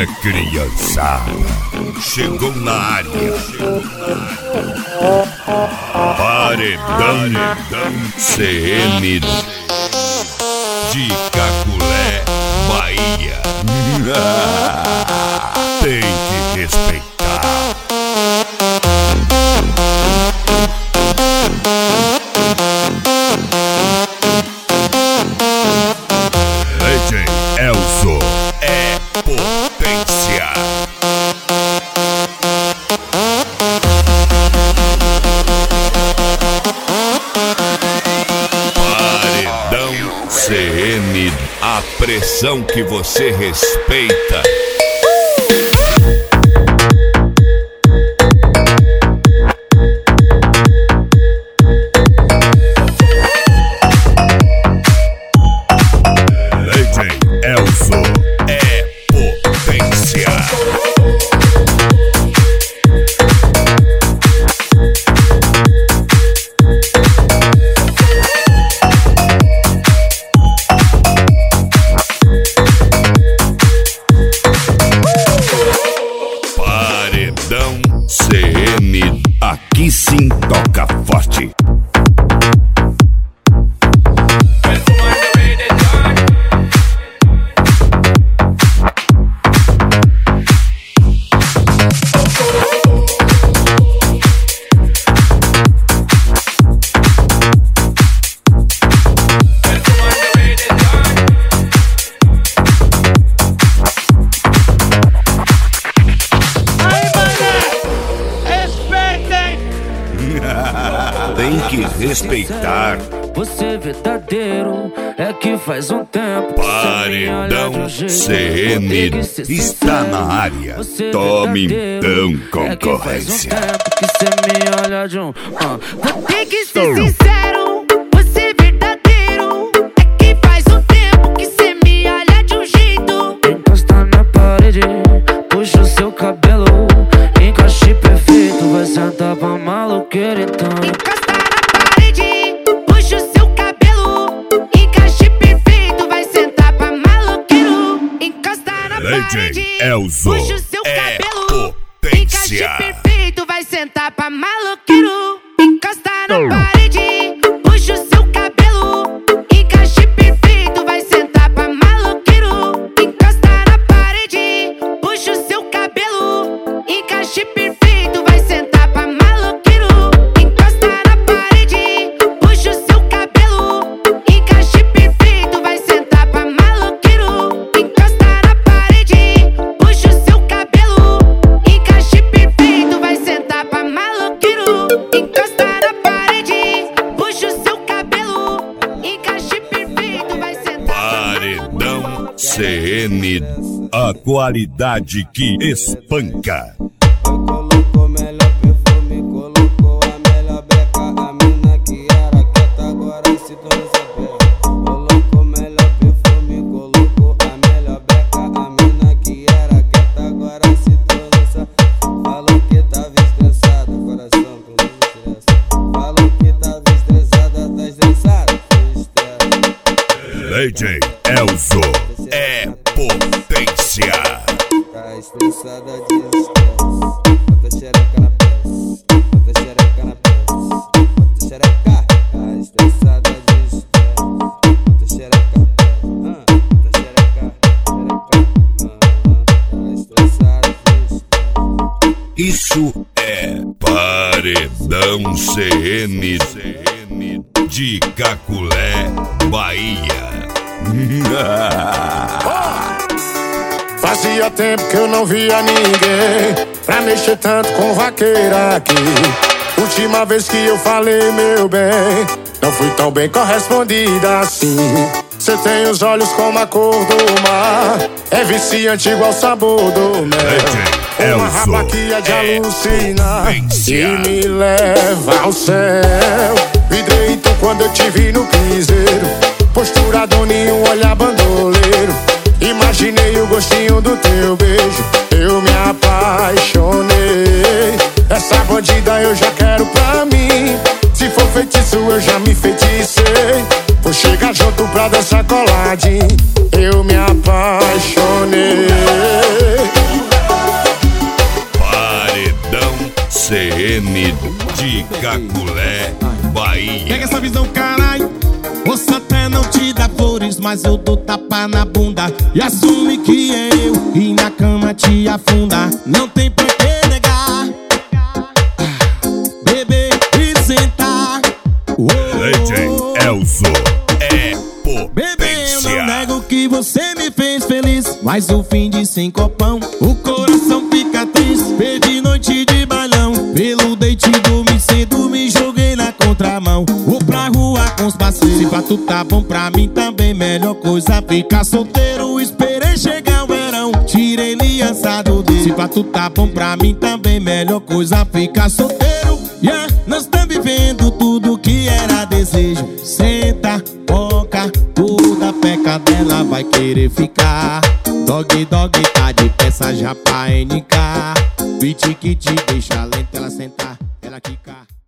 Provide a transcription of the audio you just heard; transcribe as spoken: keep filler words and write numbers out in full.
É, criançada, chegou na área. Paredão C M de Caculé, Bahia. Tem que respeitar. D J Elzo é potência. Paredão C M, a pressão que você respeita. D J Elzo é potência. Paredão C M, aqui sim toca forte. Tem que respeitar. Você verdadeiro é que faz um tempo. Paredão C M está na área. Tome então concorrência. Que cê me olha de um, uh. Vou ter que ser sincero, você verdadeiro é que faz um tempo que cê me olha de um jeito. Encosta na parede, puxa o seu cabelo, encaixe perfeito, vai sentar pra maloqueira então. Encosta na parede, puxa o seu cabelo, encaixe perfeito, vai sentar pra maloqueiro. Encosta na parede, Elzo puxa o seu é cabelo, potência. encaixe perfeito, vai sentar pra maloqueiro. Encosta na parede, puxa o seu cabelo, encaixe perfeito, vai sentar pra maloqueiro. Encosta na parede, puxa o seu cabelo, encaixe perfeito, vai sentar pra maloqueiro. Encosta na parede, puxa o seu cabelo, encaixe perfeito, vai sentar pra maloqueiro. Encosta na parede, puxa o seu cabelo, encaixe perfeito, vai sentar pra maloqueiro. Encosta na parede, puxa o seu cabelo, encaixe perfeito, vai sentar. Paredão C M, a qualidade que espanca. Colocou melhor perfume, colocou a melhor beca. A mina que era quieta agora se tornou sapé. Colocou melhor perfume, colocou a melhor beca. A mina que era quieta agora se tornou sapé. Falou que tava estressada, coração com estresse. Falou que tava estressada, tá estressada, foi estresse. D J Elzo é potência. Tá estressada de estresse. Bota xereca na peça, bota xereca na peça, bota xereca. Tá estressada de estresse. Bota xereca na peça, bota xereca, xereca. Tá estressada de estresse. Isso é Paredão C M de Caculé, Bahia. Fazia tempo que eu não via ninguém pra mexer tanto com vaqueira aqui. Última vez que eu falei, meu bem, não fui tão bem correspondida assim. Cê tem os olhos como a cor do mar, é viciante igual o sabor do mel. Uma raba que é de alucinar e me leva ao céu. Vidreito quando eu te vi no piseiro, postura doninho, olhar bandoleiro. Imaginei o gostinho do teu beijo, eu me apaixonei. Essa bandida eu já quero pra mim, se for feitiço eu já me feticei. Vou chegar junto pra dançar coladinho, eu me apaixonei. C N de Caculé, Bahia. Pega essa visão, caralho. Posso até não te dar flores, mas eu dou tapa na bunda e assume que é eu, e na cama te afunda. Não tem por que negar. Beber e sentar. D J Elzo é Bebê, eu não potência. nego que você me fez feliz, mas o fim de sem copão, o coração fica triste. Perdi noite de bailão, pelo date dormi cedo, me joguei na contramão. Vou pra rua com os parceiros, se pra tu tá bom pra mim também, melhor coisa ficar solteiro. Esperei chegar o verão, tirei aliança do dedo. Se pra tu tá bom pra mim também, melhor coisa ficar solteiro. Yeah, nós tá vivendo tudo que era desejo. Senta, boca, toda peca dela vai querer ficar. Dog, dog, tá de peça já pra N K. Beat que te deixa lenta, ela sentar, ela quicar.